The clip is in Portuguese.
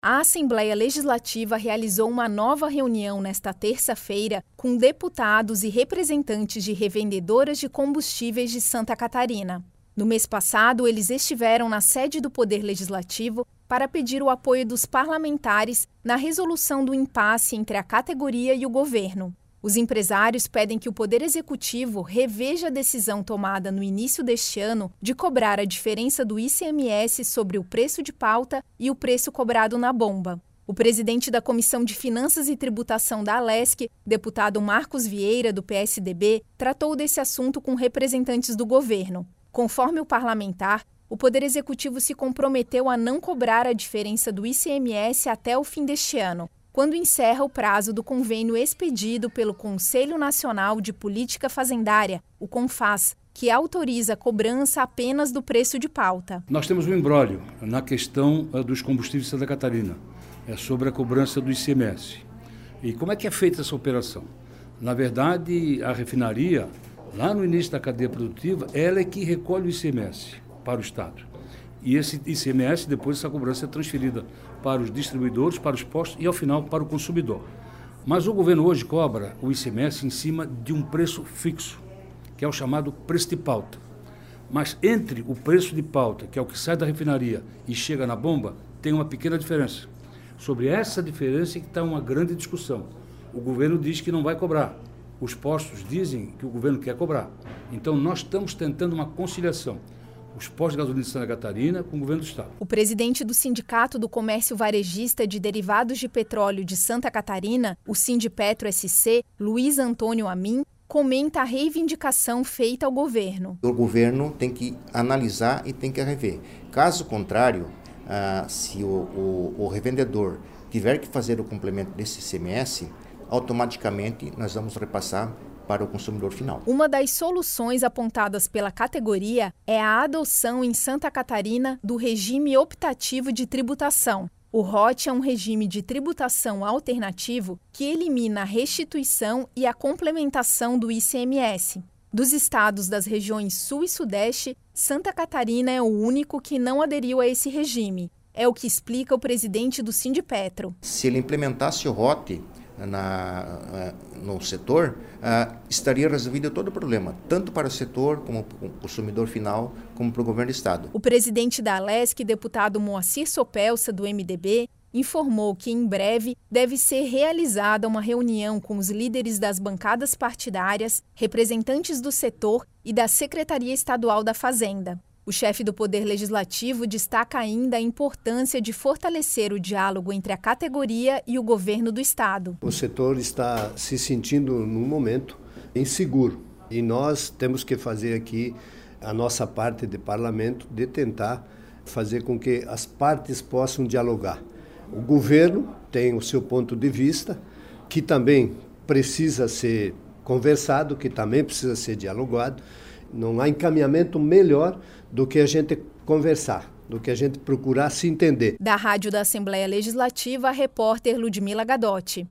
A Assembleia Legislativa realizou uma nova reunião nesta terça-feira com deputados e representantes de revendedoras de combustíveis de Santa Catarina. No mês passado, eles estiveram na sede do Poder Legislativo para pedir o apoio dos parlamentares na resolução do impasse entre a categoria e o governo. Os empresários pedem que o Poder Executivo reveja a decisão tomada no início deste ano de cobrar a diferença do ICMS sobre o preço de pauta e o preço cobrado na bomba. O presidente da Comissão de Finanças e Tributação da Alesc, deputado Marcos Vieira, do PSDB, tratou desse assunto com representantes do governo. Conforme o parlamentar, o Poder Executivo se comprometeu a não cobrar a diferença do ICMS até o fim deste ano, quando encerra o prazo do convênio expedido pelo Conselho Nacional de Política Fazendária, o CONFAS, que autoriza a cobrança apenas do preço de pauta. Nós temos um imbróglio na questão dos combustíveis de Santa Catarina, sobre a cobrança do ICMS. E como é que é feita essa operação? Na verdade, a refinaria, lá no início da cadeia produtiva, ela é que recolhe o ICMS para o Estado. E esse ICMS, depois essa cobrança é transferida para os distribuidores, para os postos e, ao final, para o consumidor. Mas o governo hoje cobra o ICMS em cima de um preço fixo, que é o chamado preço de pauta. Mas entre o preço de pauta, que é o que sai da refinaria e chega na bomba, tem uma pequena diferença. Sobre essa diferença é que está uma grande discussão. O governo diz que não vai cobrar. Os postos dizem que o governo quer cobrar. Então, nós estamos tentando uma conciliação. Os postos de gasolina de Santa Catarina com o governo do Estado. O presidente do Sindicato do Comércio Varejista de Derivados de Petróleo de Santa Catarina, o Sindipetro SC, Luiz Antônio Amin, comenta a reivindicação feita ao governo. O governo tem que analisar e tem que rever. Caso contrário, se o revendedor tiver que fazer o complemento desse ICMS, automaticamente nós vamos repassar para o consumidor final. Uma das soluções apontadas pela categoria é a adoção em Santa Catarina do regime optativo de tributação. O ROT é um regime de tributação alternativo que elimina a restituição e a complementação do ICMS. Dos estados das regiões Sul e Sudeste, Santa Catarina é o único que não aderiu a esse regime. É o que explica o presidente do Sindipetro. Se ele implementasse o ROT no setor, estaria resolvido todo o problema, tanto para o setor, como para o consumidor final, como para o governo do Estado. O presidente da Alesc, deputado Moacir Sopelsa, do MDB, informou que em breve deve ser realizada uma reunião com os líderes das bancadas partidárias, representantes do setor e da Secretaria Estadual da Fazenda. O chefe do Poder Legislativo destaca ainda a importância de fortalecer o diálogo entre a categoria e o governo do Estado. O setor está se sentindo, num momento, inseguro. E nós temos que fazer aqui a nossa parte de parlamento, de tentar fazer com que as partes possam dialogar. O governo tem o seu ponto de vista, que também precisa ser conversado, que também precisa ser dialogado. Não há encaminhamento melhor do que a gente conversar, do que a gente procurar se entender. Da Rádio da Assembleia Legislativa, a repórter Ludmila Gadotti.